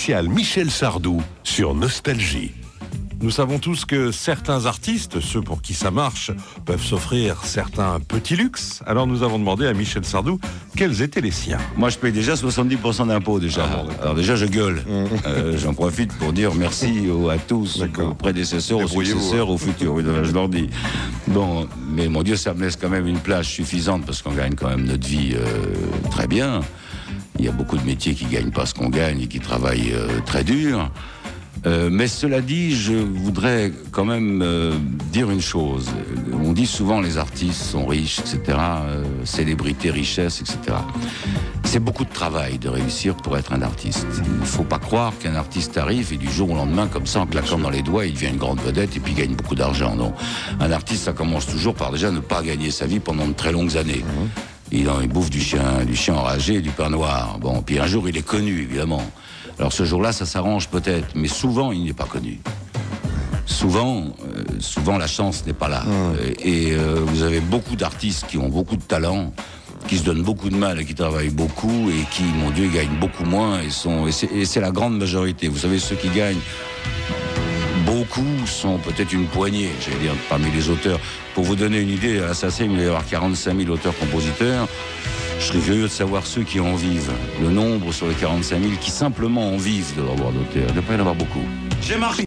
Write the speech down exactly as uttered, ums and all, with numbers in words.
spécial Michel Sardou sur Nostalgie. Nous savons tous que certains artistes, ceux pour qui ça marche, peuvent s'offrir certains petits luxes. Alors nous avons demandé à Michel Sardou quels étaient les siens. Moi je paye déjà soixante-dix pour cent d'impôts déjà. Ah, alors déjà je gueule. Mmh. Euh, j'en profite pour dire merci aux, à tous, aux prédécesseurs, aux successeurs, aux futurs. Oui, je leur dis. Bon, mais mon Dieu, ça me laisse quand même une plage suffisante parce qu'on gagne quand même notre vie euh, très bien. Il y a beaucoup de métiers qui gagnent pas ce qu'on gagne et qui travaillent euh, très dur. Euh, mais cela dit, je voudrais quand même euh, dire une chose. On dit souvent les artistes sont riches, et cetera. Euh, célébrité, richesse, et cetera. C'est beaucoup de travail de réussir pour être un artiste. Il ne faut pas croire qu'un artiste arrive et du jour au lendemain, comme ça, en claquant dans les doigts, il devient une grande vedette et puis il gagne beaucoup d'argent. Non. Un artiste, ça commence toujours par déjà ne pas gagner sa vie pendant de très longues années. Mmh. Il, il bouffe du chien, du chien enragé, du pain noir. Bon, puis un jour, il est connu, évidemment. Alors ce jour-là, ça s'arrange peut-être, mais souvent, il n'est pas connu. Souvent, euh, souvent la chance n'est pas là. Mmh. Et, et euh, vous avez beaucoup d'artistes qui ont beaucoup de talent, qui se donnent beaucoup de mal et qui travaillent beaucoup et qui, mon Dieu, gagnent beaucoup moins. Et, sont, et, c'est, et c'est la grande majorité. Vous savez, ceux qui gagnent beaucoup sont peut-être une poignée, j'allais dire, parmi les auteurs. Pour vous donner une idée, à la S A C E M, il va y avoir quarante-cinq mille auteurs-compositeurs. Je serais curieux de savoir ceux qui en vivent. Le nombre sur les quarante-cinq mille qui simplement en vivent de leur droit d'auteur. Il ne doit pas y en avoir beaucoup. J'ai marqué.